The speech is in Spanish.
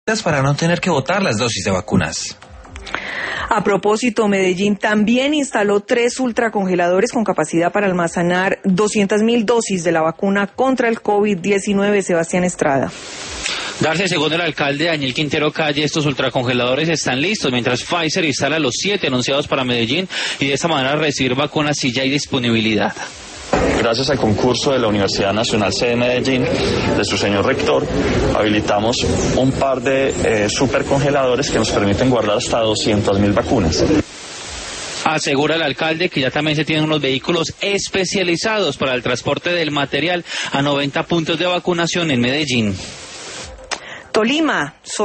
para no tener que botar las dosis de vacunas. A propósito, Medellín también instaló 3 ultracongeladores con capacidad para almacenar 200.000 dosis de la vacuna contra el COVID-19. Sebastián Estrada. Darce, según el alcalde Daniel Quintero Calle, estos ultracongeladores están listos, mientras Pfizer instala los 7 anunciados para Medellín y de esta manera recibir vacunas si ya hay disponibilidad. Gracias al concurso de la Universidad Nacional Sede de Medellín, de su señor rector, habilitamos un par de supercongeladores que nos permiten guardar hasta 200.000 vacunas. Asegura el alcalde que ya también se tienen unos vehículos especializados para el transporte del material a 90 puntos de vacunación en Medellín. Tolima.